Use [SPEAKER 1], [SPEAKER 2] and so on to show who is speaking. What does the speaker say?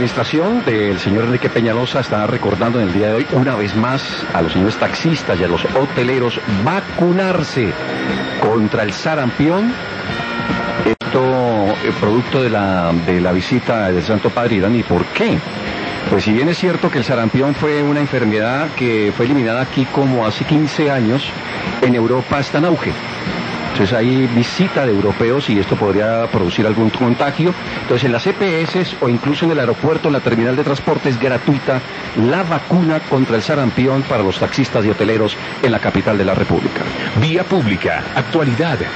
[SPEAKER 1] administración del señor Enrique Peñalosa está recordando en el día de hoy, una vez más, a los señores taxistas y a los hoteleros vacunarse contra el sarampión. Esto producto de la visita del Santo Padre Irán. ¿Y por qué? Pues si bien es cierto que el sarampión fue una enfermedad que fue eliminada aquí como hace 15 años, en Europa está en auge. Entonces hay visita de europeos y esto podría producir algún contagio. Entonces en las EPS o incluso en el aeropuerto, en la terminal de transporte, es gratuita la vacuna contra el sarampión para los taxistas y hoteleros en la capital de la República.
[SPEAKER 2] Vía pública, actualidad,